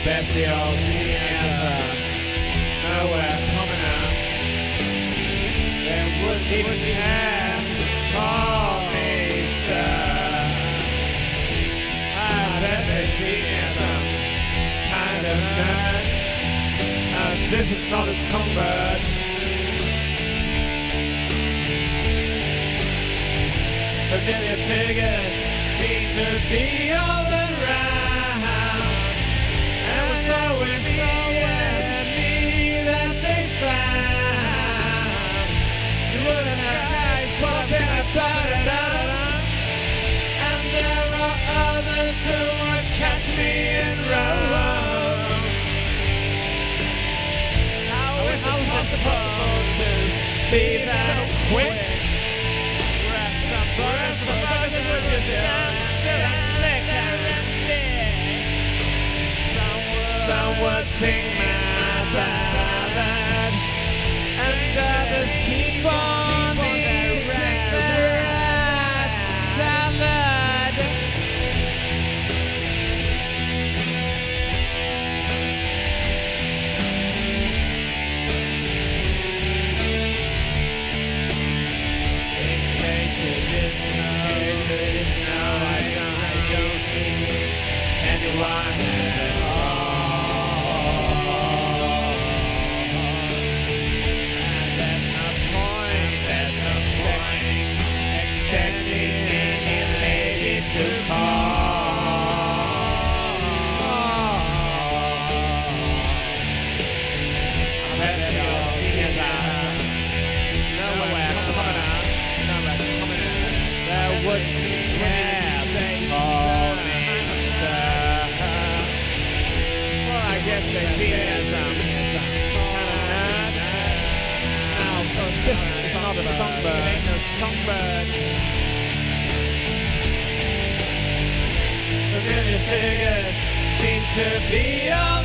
bet the old seniors are nowhere coming out. They wouldn't even care to call me sir. I bet they see me as some kind of nerd. And this is not a songbird. Familiar figures seem to be all around. And it was always me that they found. You wouldn't have guys swapping about it out. And there are others who would catch me in row. How is it possible to be that quick? Whereas some others would just stand still and liquor and beer. Some would sing my ballad, and others keep on eating their rat salad. In case you didn't know, I don't think anyone has wrong. And there's no point expecting any lady to call. I bet the old seniors are nowhere coming out. There wouldn't be care to call me sir. Well, I guess they see me as some kind of nerd. Now, this is not a songbird. Ain't no songbird. Familiar figures seem to be all